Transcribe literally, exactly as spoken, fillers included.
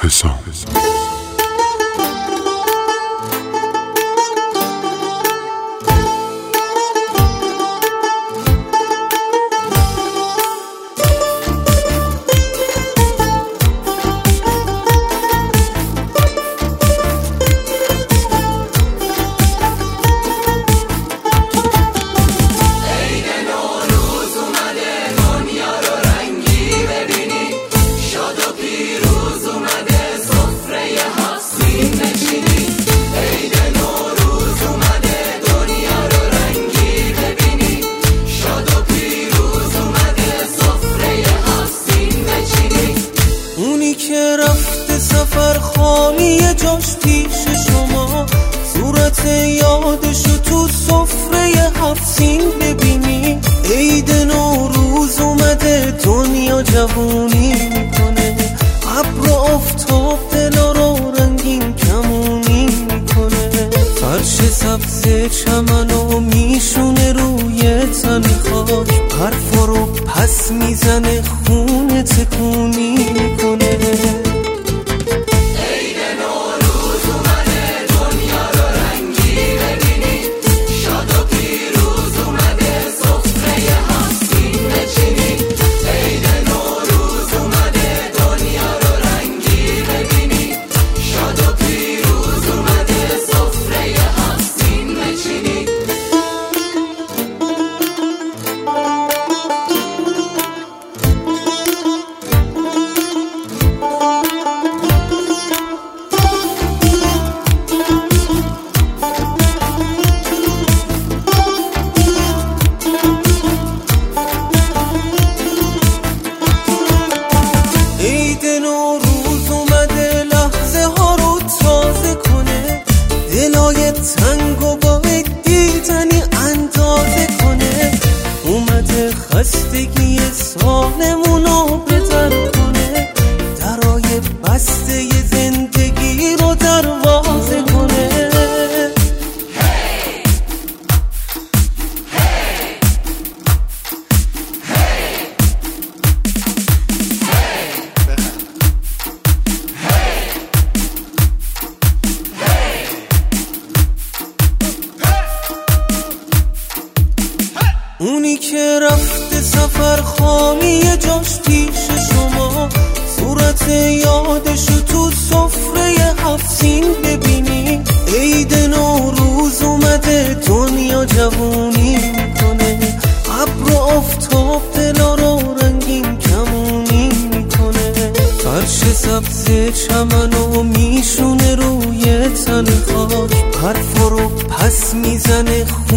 حسام. که رفته سفر خالی جاش پیش شما، صورت یادشو تو سفره هفت سین ببینی. عید نوروز اومده دنیا جوونی میکنه، ابر و آفتاب دلا رو رنگین کمونی میکنه. فرش سبز چمنو میشونه روی تن خاک، حرفا رو پس میزنه خونه تکونی میکنه. تنگو با دیدنی اندازه کنه، اومده خستگی سالمونو بدر کنه، درای بسته زندگی رو دروازه کنه. اونی که رفته سفر خالی جاش پیش شما، صورت یادشو تو سفره هفت سین ببینی. عید نوروز اومده دنیا جوونی میکنه، ابر و آفتاب دلا رو رنگین کمونی میکنه. فرش سبز چمنو میشونه روی تن خاک، حرفا رو پس میزنه